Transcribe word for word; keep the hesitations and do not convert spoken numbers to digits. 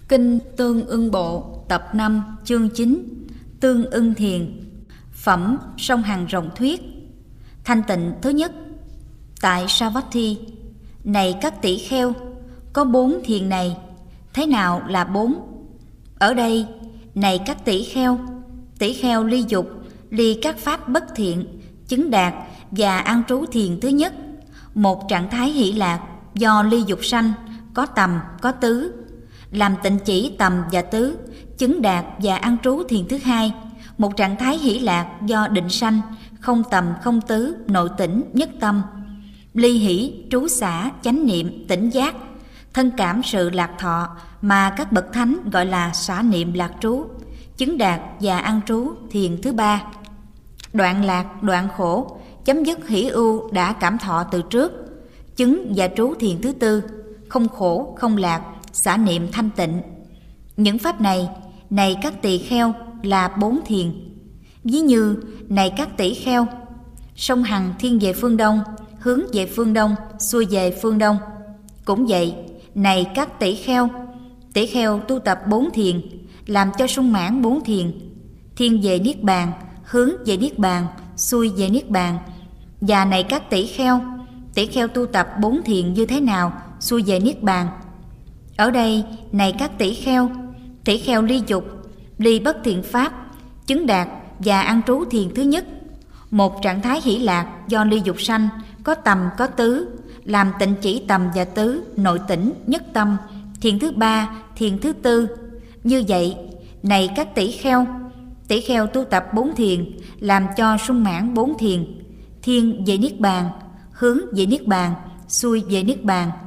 Kinh Tương Ưng Bộ tập năm chương chín. Tương Ưng Thiền. Phẩm Sông Hằng Rộng Thuyết. Thanh tịnh thứ nhất. Tại Savatthi: Này các tỷ kheo, có bốn thiền này. Thế nào là bốn? Ở đây, này các tỷ kheo, tỷ kheo ly dục, ly các pháp bất thiện, chứng đạt và an trú thiền thứ nhất, một trạng thái hỷ lạc do ly dục sanh, có tầm, có tứ, làm tịnh chỉ tầm và tứ, chứng đạt và an trú thiền thứ hai, một trạng thái hỷ lạc do định sanh, không tầm, không tứ, nội tỉnh, nhất tâm, ly hỷ, trú xả, chánh niệm, tỉnh giác, thân cảm sự lạc thọ mà các bậc thánh gọi là xả niệm lạc trú, chứng đạt và an trú thiền thứ ba. Đoạn lạc, đoạn khổ, chấm dứt hỷ ưu đã cảm thọ từ trước, chứng và trú thiền thứ tư, không khổ, không lạc, xả niệm thanh tịnh. Những pháp này, này các tỳ kheo, là bốn thiền. Ví như, này các tỷ kheo, sông Hằng thiên về phương đông, hướng về phương đông, xuôi về phương đông. Cũng vậy, này các tỷ kheo, tỷ kheo tu tập bốn thiền, làm cho sung mãn bốn thiền. Thiên về niết bàn, hướng về niết bàn, xuôi về niết bàn. Và này các tỷ kheo, tỷ kheo tu tập bốn thiền như thế nào, xuôi về niết bàn? Ở đây, này các tỷ kheo, tỷ kheo ly dục, ly bất thiện pháp, chứng đạt và an trú thiền thứ nhất, một trạng thái hỷ lạc do ly dục sanh, có tầm, có tứ, làm tịnh chỉ tầm và tứ, nội tỉnh, nhất tâm, thiền thứ ba, thiền thứ tư. Như vậy, này các tỷ kheo, tỷ kheo tu tập bốn thiền, làm cho sung mãn bốn thiền. Thiên về niết bàn, hướng về niết bàn, xuôi về niết bàn.